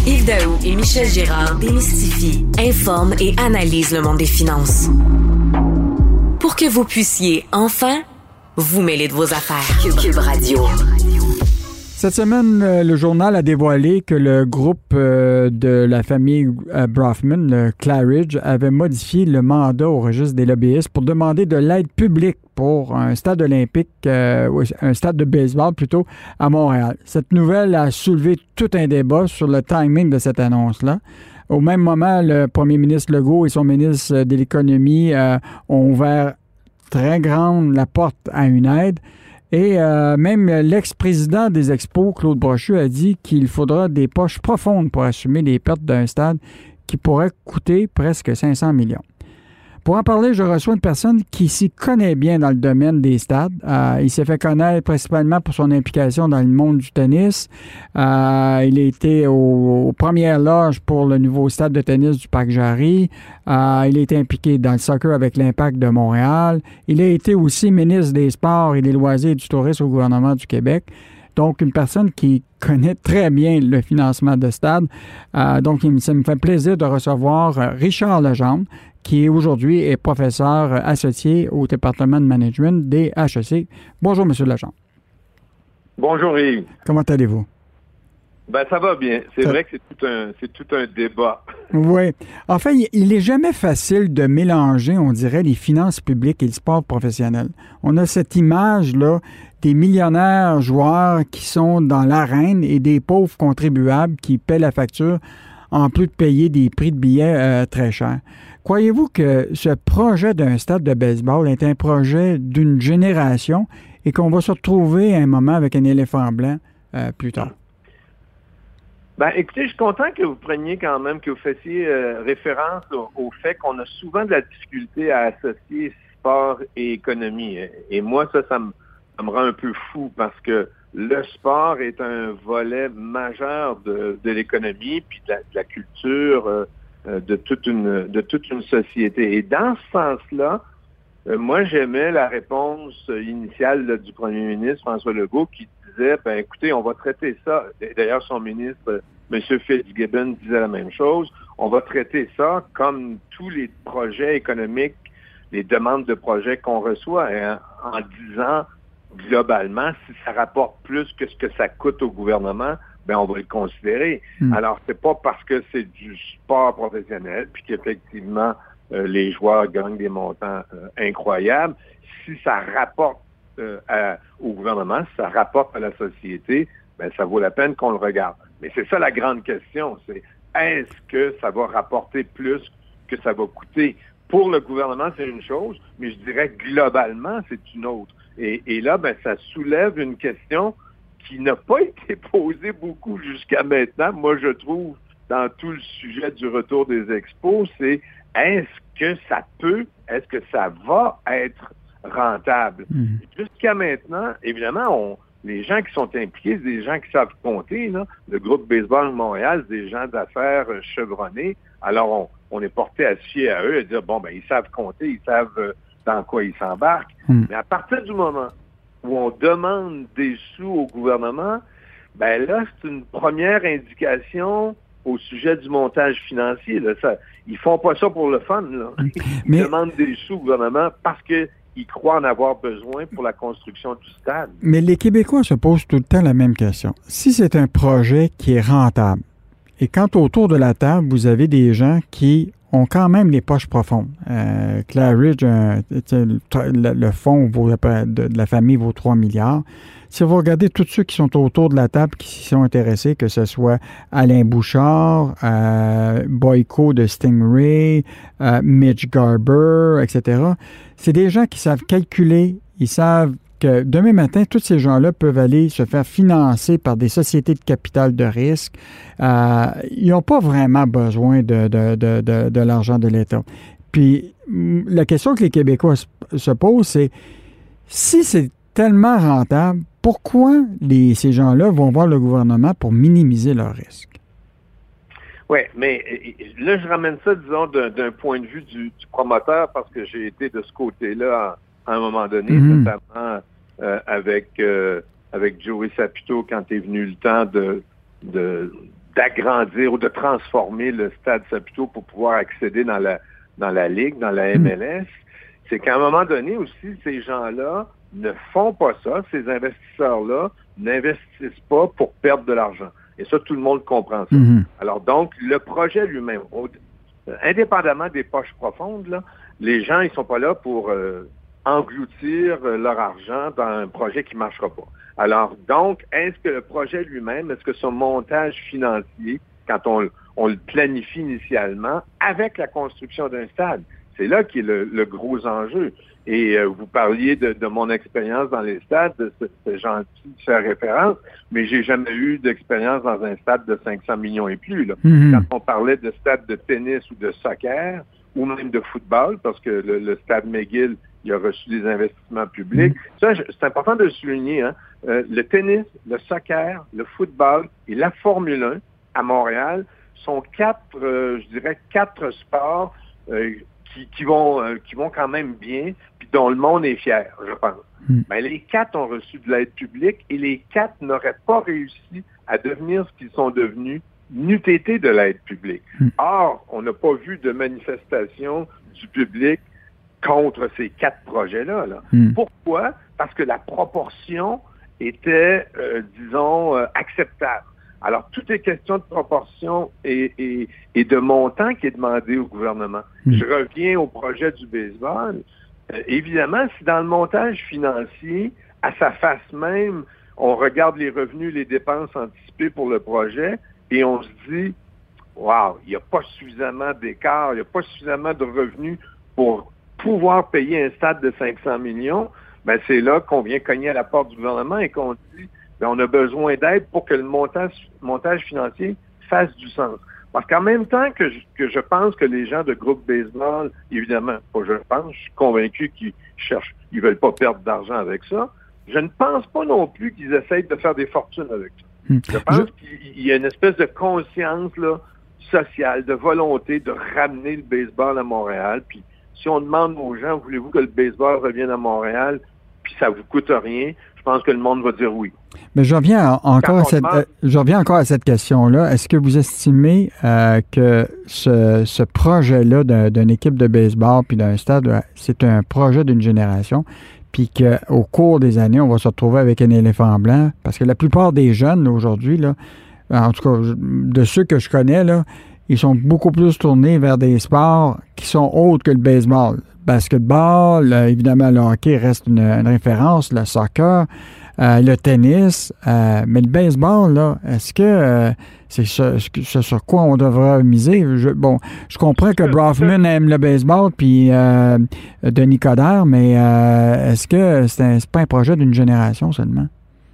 Yves Daou et Michel Girard démystifient, informent et analysent le monde des finances. Pour que vous puissiez enfin vous mêler de vos affaires. Cube Radio. Cette semaine, le journal a dévoilé que le groupe de la famille Brofman, le Claridge, avait modifié le mandat au registre des lobbyistes pour demander de l'aide publique pour un stade olympique, un stade de baseball plutôt, à Montréal. Cette nouvelle a soulevé tout un débat sur le timing de cette annonce-là. Au même moment, le premier ministre Legault et son ministre de l'Économie ont ouvert très grande la porte à une aide. Et même l'ex-président des Expos, Claude Brochu, a dit qu'il faudra des poches profondes pour assumer les pertes d'un stade qui pourrait coûter presque 500 millions. Pour en parler, je reçois une personne qui s'y connaît bien dans le domaine des stades. Il s'est fait connaître principalement pour son implication dans le monde du tennis. Il a été aux premières loges pour le nouveau stade de tennis du Parc Jarry. Il a été impliqué dans le soccer avec l'Impact de Montréal. Il a été aussi ministre des Sports et des Loisirs et du Tourisme au gouvernement du Québec. Donc, une personne qui connaît très bien le financement de stades. Donc, ça me fait plaisir de recevoir Richard Legendre, qui aujourd'hui est professeur associé au département de management des HEC. Bonjour, M. Legendre. Bonjour, Yves. Comment allez-vous? Ben, ça va bien. C'est vrai que c'est tout un débat. Oui. En fait, il n'est jamais facile de mélanger, on dirait, les finances publiques et le sport professionnel. On a cette image-là des millionnaires joueurs qui sont dans l'arène et des pauvres contribuables qui paient la facture en plus de payer des prix de billets très chers. Croyez-vous que ce projet d'un stade de baseball est un projet d'une génération et qu'on va se retrouver à un moment avec un éléphant blanc plus tard? Ben, écoutez, je suis content que vous preniez quand même, que vous fassiez référence au fait qu'on a souvent de la difficulté à associer sport et économie. Et moi, ça me rend un peu fou parce que le sport est un volet majeur de l'économie puis de la culture de toute une société. Et dans ce sens-là, moi, j'aimais la réponse initiale là, du premier ministre François Legault qui disait, ben écoutez, on va traiter ça. D'ailleurs, son ministre, M. Fitzgibbon, disait la même chose. On va traiter ça comme tous les projets économiques, les demandes de projets qu'on reçoit, en disant globalement, si ça rapporte plus que ce que ça coûte au gouvernement, ben on va le considérer. Alors, c'est pas parce que c'est du sport professionnel, puis qu'effectivement, les joueurs gagnent des montants incroyables. Si ça rapporte au gouvernement, si ça rapporte à la société, ben ça vaut la peine qu'on le regarde. Mais c'est ça la grande question, c'est est-ce que ça va rapporter plus que ça va coûter? Pour le gouvernement, c'est une chose, mais je dirais globalement, c'est une autre. Et là, ben, ça soulève une question qui n'a pas été posée beaucoup jusqu'à maintenant. Moi, je trouve, dans tout le sujet du retour des expos, c'est est-ce que ça va être rentable? Jusqu'à maintenant, évidemment, les gens qui sont impliqués, c'est des gens qui savent compter. Là. Le groupe Baseball de Montréal, c'est des gens d'affaires chevronnés. Alors, on est porté à se fier à eux et dire, bon, ben ils savent compter, ils savent dans quoi ils s'embarquent. Mais à partir du moment où on demande des sous au gouvernement, ben là, c'est une première indication au sujet du montage financier. Là. Ils font pas ça pour le fun. Là. Ils demandent des sous au gouvernement parce qu'ils croient en avoir besoin pour la construction du stade. Mais les Québécois se posent tout le temps la même question. Si c'est un projet qui est rentable, et quand autour de la table, vous avez des gens qui ont quand même les poches profondes. Claridge, le fonds de la famille vaut 3 milliards. Si vous regardez tous ceux qui sont autour de la table, qui s'y sont intéressés, que ce soit Alain Bouchard, Boyko de Stingray, Mitch Garber, etc., c'est des gens qui savent calculer, ils savent que demain matin, tous ces gens-là peuvent aller se faire financer par des sociétés de capital de risque. Ils n'ont pas vraiment besoin de l'argent de l'État. Puis, la question que les Québécois se posent, c'est si c'est tellement rentable, pourquoi ces gens-là vont voir le gouvernement pour minimiser leurs risques? Oui, mais là, je ramène ça, disons, d'un point de vue du promoteur, parce que j'ai été de ce côté-là à un moment donné, notamment avec Joey Saputo quand est venu le temps d'agrandir ou de transformer le Stade Saputo pour pouvoir accéder dans la Ligue, dans la MLS, c'est qu'à un moment donné aussi, ces gens-là ne font pas ça, ces investisseurs-là n'investissent pas pour perdre de l'argent. Et ça, tout le monde comprend ça. Alors donc, le projet lui-même, indépendamment des poches profondes, là, les gens, ils sont pas là pour engloutir leur argent dans un projet qui marchera pas. Alors donc, est-ce que le projet lui-même, est-ce que son montage financier, quand on le planifie initialement, avec la construction d'un stade, c'est là qui est le gros enjeu. Et vous parliez de mon expérience dans les stades, c'est gentil de faire référence, mais j'ai jamais eu d'expérience dans un stade de 500 millions et plus. Là. Quand on parlait de stade de tennis ou de soccer, ou même de football, parce que le stade McGill, il a reçu des investissements publics. Ça, c'est important de le souligner. Hein? Le tennis, le soccer, le football et la Formule 1 à Montréal sont quatre sports qui vont quand même bien, puis dont le monde est fier, je pense. Mais les 4 ont reçu de l'aide publique et les 4 n'auraient pas réussi à devenir ce qu'ils sont devenus n'eût été de l'aide publique. Or, on n'a pas vu de manifestation du public contre ces 4 projets-là. Là. Pourquoi? Parce que la proportion était, acceptable. Alors, tout est question de proportion et de montant qui est demandé au gouvernement. Je reviens au projet du baseball. Évidemment, si dans le montage financier, à sa face même, on regarde les revenus, les dépenses anticipées pour le projet et on se dit, wow, il n'y a pas suffisamment d'écart, il n'y a pas suffisamment de revenus pour pouvoir payer un stade de 500 millions, ben c'est là qu'on vient cogner à la porte du gouvernement et qu'on dit, ben on a besoin d'aide pour que le montage financier fasse du sens. Parce qu'en même temps que je pense que les gens de groupe baseball, évidemment, pas je pense, je suis convaincu qu'ils veulent pas perdre d'argent avec ça. Je ne pense pas non plus qu'ils essayent de faire des fortunes avec ça. Je pense qu'il y a une espèce de conscience là, sociale, de volonté de ramener le baseball à Montréal. Puis si on demande aux gens, voulez-vous que le baseball revienne à Montréal, puis ça vous coûte rien, je pense que le monde va dire oui. Mais je reviens encore à cette question-là. Est-ce que vous estimez que ce projet-là d'une équipe de baseball puis d'un stade, c'est un projet d'une génération, puis qu'au cours des années, on va se retrouver avec un éléphant blanc? Parce que la plupart des jeunes aujourd'hui, là, en tout cas, de ceux que je connais, là, ils sont beaucoup plus tournés vers des sports qui sont autres que le baseball. Basketball, évidemment, le hockey reste une référence, le soccer, le tennis, mais le baseball, là, est-ce que c'est ce sur quoi on devra miser? Je comprends que Brofman aime le baseball, puis Denis Coderre, mais est-ce que c'est pas un projet d'une génération seulement?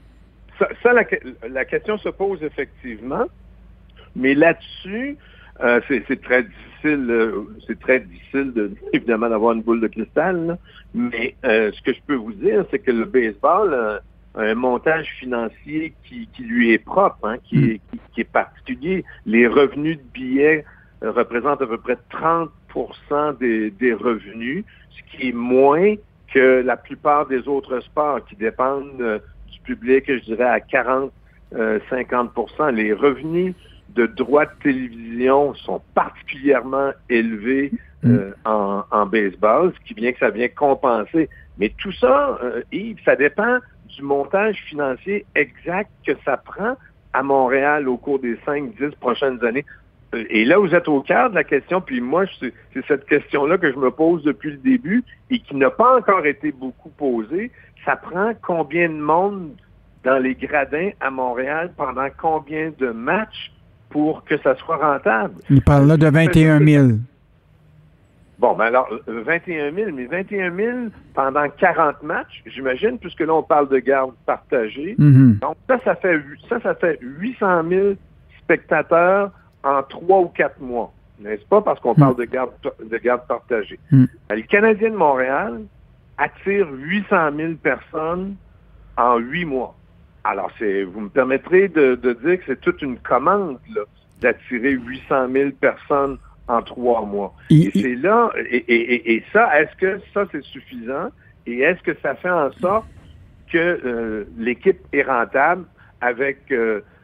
La question se pose effectivement, mais là-dessus, c'est très difficile évidemment d'avoir une boule de cristal, là. Mais ce que je peux vous dire, c'est que le baseball a un montage financier qui lui est propre, hein, qui est particulier. Les revenus de billets représentent à peu près 30% des revenus, ce qui est moins que la plupart des autres sports qui dépendent du public, je dirais à 40-50%. Les revenus de droits de télévision sont particulièrement élevés en baseball, ce qui vient que ça vient compenser. Mais tout ça, Yves, ça dépend du montage financier exact que ça prend à Montréal au cours des 5-10 prochaines années. Et là, vous êtes au cœur de la question, puis moi, c'est cette question-là que je me pose depuis le début et qui n'a pas encore été beaucoup posée. Ça prend combien de monde dans les gradins à Montréal pendant combien de matchs pour que ça soit rentable? Il parle là de 21 000. Bon, ben alors, 21 000, mais 21 000 pendant 40 matchs, j'imagine, puisque là, on parle de garde partagée. Donc, ça fait 800 000 spectateurs en 3 ou 4 mois. N'est-ce pas? Parce qu'on parle de garde partagée. Le Canadien de Montréal attire 800 000 personnes en 8 mois. Alors, vous me permettrez de dire que c'est toute une commande là, d'attirer 800 000 personnes en 3 mois. Et c'est là, et ça, est-ce que ça, c'est suffisant? Et est-ce que ça fait en sorte que l'équipe est rentable avec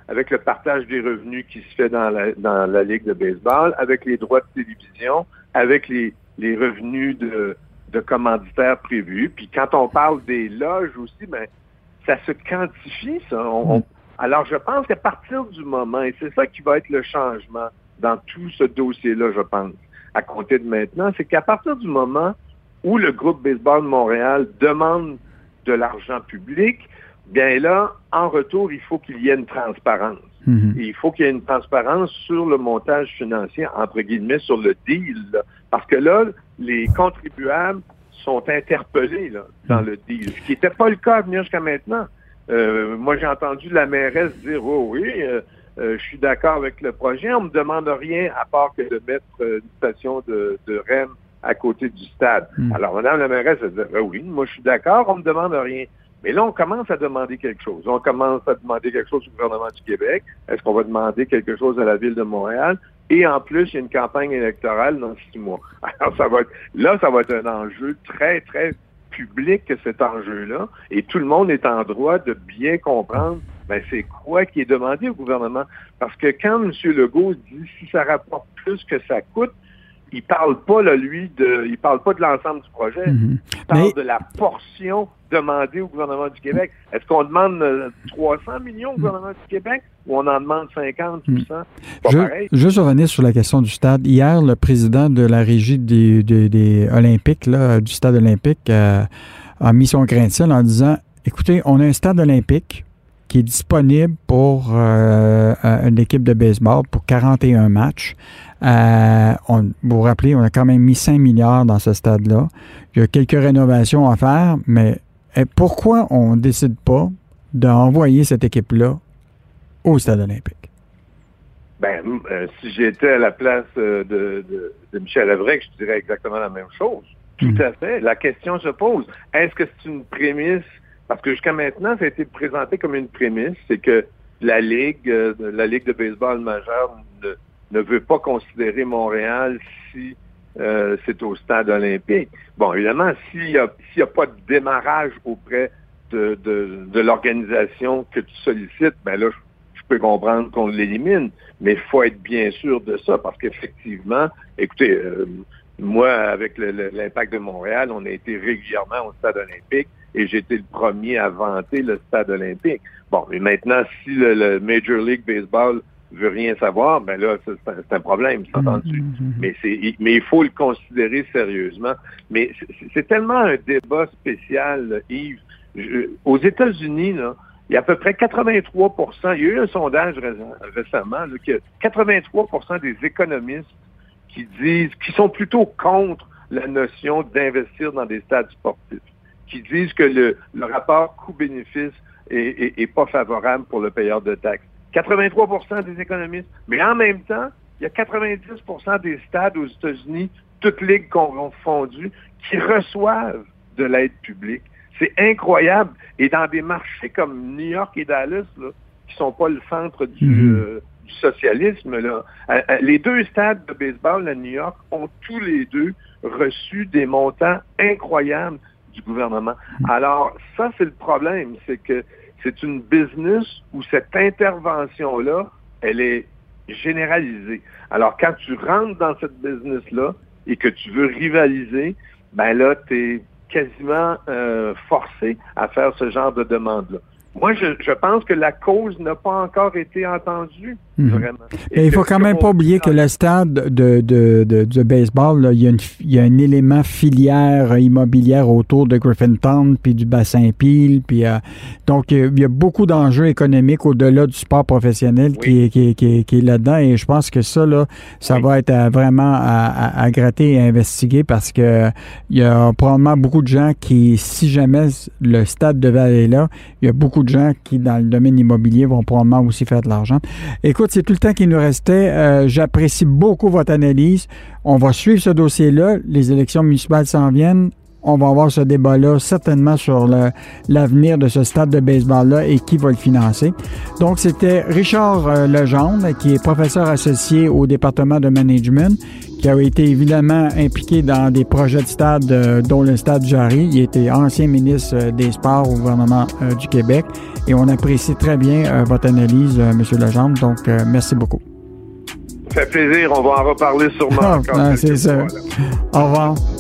avec le partage des revenus qui se fait dans la Ligue de baseball, avec les droits de télévision, avec les revenus de commanditaires prévus. Puis quand on parle des loges aussi, ben ça se quantifie, ça. Alors, je pense qu'à partir du moment, et c'est ça qui va être le changement dans tout ce dossier-là, je pense, à compter de maintenant, c'est qu'à partir du moment où le groupe Baseball de Montréal demande de l'argent public, bien là, en retour, il faut qu'il y ait une transparence. Et il faut qu'il y ait une transparence sur le montage financier, entre guillemets, sur le deal. Là. Parce que là, les contribuables sont interpellés là, dans le deal, ce qui n'était pas le cas à venir jusqu'à maintenant. Moi, j'ai entendu la mairesse dire « Oh oui, je suis d'accord avec le projet, on me demande rien à part que de mettre une station de REM à côté du stade. » Alors, madame la mairesse, elle dit « Oui, moi je suis d'accord, on me demande rien. » Mais là, on commence à demander quelque chose. On commence à demander quelque chose au gouvernement du Québec. Est-ce qu'on va demander quelque chose à la Ville de Montréal? Et en plus, il y a une campagne électorale dans 6 mois. Alors, ça va être un enjeu très, très public, cet enjeu-là. Et tout le monde est en droit de bien comprendre c'est quoi qui est demandé au gouvernement. Parce que quand M. Legault dit si ça rapporte plus que ça coûte, il parle pas, là, il parle pas de l'ensemble du projet. Il parle de la portion demandée au gouvernement du Québec. Est-ce qu'on demande 300 millions au gouvernement du Québec ou on en demande 50, 100? Juste revenir sur la question du stade. Hier, le président de la régie des Olympiques, là, du stade olympique, a mis son grain de sel en disant, écoutez, on a un stade olympique qui est disponible pour une équipe de baseball pour 41 matchs. Vous vous rappelez, on a quand même mis 5 milliards dans ce stade-là. Il y a quelques rénovations à faire, mais pourquoi on ne décide pas d'envoyer cette équipe-là au stade olympique? Si j'étais à la place de Michel Levrec, je dirais exactement la même chose. Tout à fait. La question se pose. Est-ce que c'est une prémisse? Parce que jusqu'à maintenant, ça a été présenté comme une prémisse, c'est que la Ligue de baseball majeure ne veut pas considérer Montréal si c'est au stade olympique. Bon, évidemment, s'il y a pas de démarrage auprès de l'organisation que tu sollicites, là, je peux comprendre qu'on l'élimine, mais il faut être bien sûr de ça, parce qu'effectivement, écoutez, moi, avec l'Impact de Montréal, on a été régulièrement au stade olympique, et j'ai été le premier à vanter le stade olympique. Bon, mais maintenant, si le Major League Baseball veut rien savoir, là, c'est un problème, c'est entendu. Mais il faut le considérer sérieusement. Mais c'est tellement un débat spécial, Yves. Aux États-Unis, là, il y a à peu près 83%, il y a eu un sondage récemment, là, que 83% des économistes qui sont plutôt contre la notion d'investir dans des stades sportifs, qui disent que le rapport coût-bénéfice est pas favorable pour le payeur de taxes. 83% des économistes. Mais en même temps, il y a 90% des stades aux États-Unis, toutes ligues confondues, qui reçoivent de l'aide publique. C'est incroyable. Et dans des marchés comme New York et Dallas, là, qui sont pas le centre du socialisme, là, les 2 stades de baseball à New York ont tous les 2 reçu des montants incroyables du gouvernement. Alors, ça, c'est le problème. C'est que c'est une business où cette intervention-là, elle est généralisée. Alors, quand tu rentres dans cette business-là et que tu veux rivaliser, là, tu es quasiment forcé à faire ce genre de demande-là. Moi, je pense que la cause n'a pas encore été entendue, vraiment. Et il faut quand même pas oublier que le stade de baseball, là, il y a un élément filière immobilière autour de Griffintown, puis du bassin Peel, puis donc il y a beaucoup d'enjeux économiques au-delà du sport professionnel qui est là-dedans, et je pense que ça, là, ça va être vraiment à gratter et à investiguer, parce que il y a probablement beaucoup de gens qui, si jamais le stade devait aller là, il y a beaucoup de gens qui, dans le domaine immobilier, vont probablement aussi faire de l'argent. Écoute, c'est tout le temps qu'il nous restait. J'apprécie beaucoup votre analyse. On va suivre ce dossier-là. Les élections municipales s'en viennent. On va avoir ce débat-là certainement sur l'avenir de ce stade de baseball-là et qui va le financer. Donc, c'était Richard Legendre, qui est professeur associé au département de management, qui a été évidemment impliqué dans des projets de stade, dont le stade Jarry. Il était ancien ministre des Sports au gouvernement du Québec. Et on apprécie très bien votre analyse, M. Legendre. Donc, merci beaucoup. Ça fait plaisir. On va en reparler sûrement encore. C'est ça. Au revoir.